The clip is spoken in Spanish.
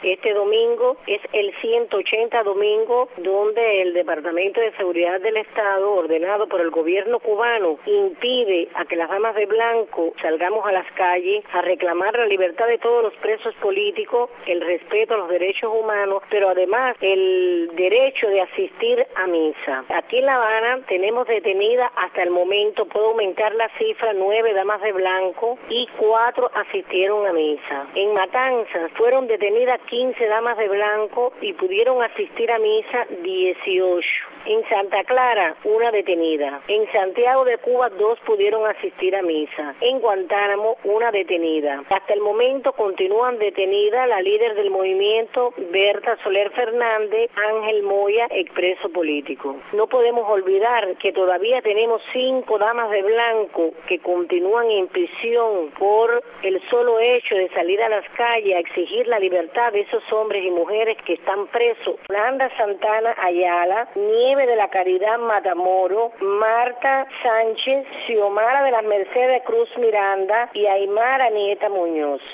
Este domingo es el 180 domingo donde el Departamento de Seguridad del Estado, ordenado por el gobierno cubano, impide a que las damas de blanco salgamos a las calles a reclamar la libertad de todos los presos políticos, el respeto a los derechos humanos, pero además el derecho de asistir a misa. Aquí en La Habana tenemos detenidas hasta el momento, puedo aumentar la cifra, 9 damas de blanco y 4 asistieron a misa. En Matanzas fueron detenidas 15 damas de blanco y pudieron asistir a misa 18. En Santa Clara, una detenida. En Santiago de Cuba, 2 pudieron asistir a misa. En Guantánamo, una detenida. Hasta el momento continúan detenidas la líder del movimiento, Berta Soler Fernández, Ángel Moya, expreso político. No podemos olvidar que todavía tenemos 5 damas de blanco que continúan en prisión por el solo hecho de salir a las calles a exigir la libertad de esos hombres y mujeres que están presos. Yolanda Santana Ayala, Nieve de la Caridad Matamoro, Marta Sánchez, Xiomara de las Mercedes Cruz Miranda y Aymara Nieta Muñoz.